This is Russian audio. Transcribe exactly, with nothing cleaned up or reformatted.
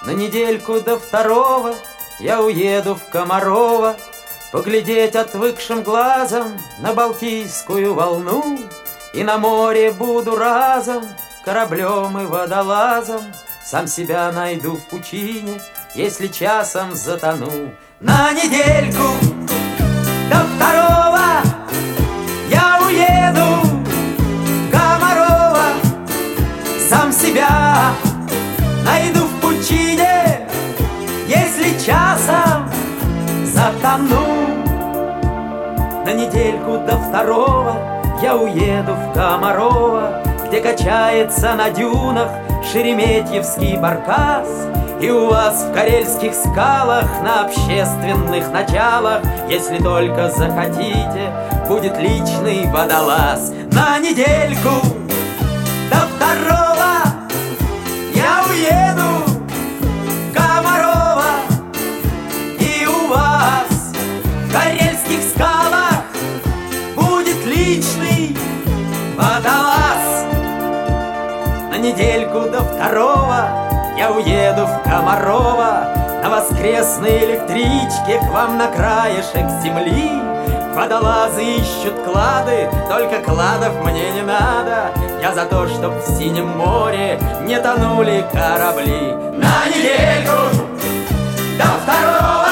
На недельку до второго я уеду в Комарово, поглядеть отвыкшим глазом на Балтийскую волну. И на море буду разом кораблем и водолазом, сам себя найду в пучине, если часом затону. На недельку до второго я уеду в Комарово, сам себя найду в пучине, если часом затону. На недельку до второго я уеду в Комарово, где качается на дюнах шереметьевский баркас. И у вас в карельских скалах на общественных началах, если только захотите, будет личный водолаз. На недельку до второго я уеду в Комарово, и у вас в карельских скалах будет личный водолаз. На недельку до второго я уеду в Комарово на воскресной электричке к вам на краешек земли. Водолазы ищут клады, только кладов мне не надо. Я за то, чтоб в синем море не тонули корабли. На недельку до второго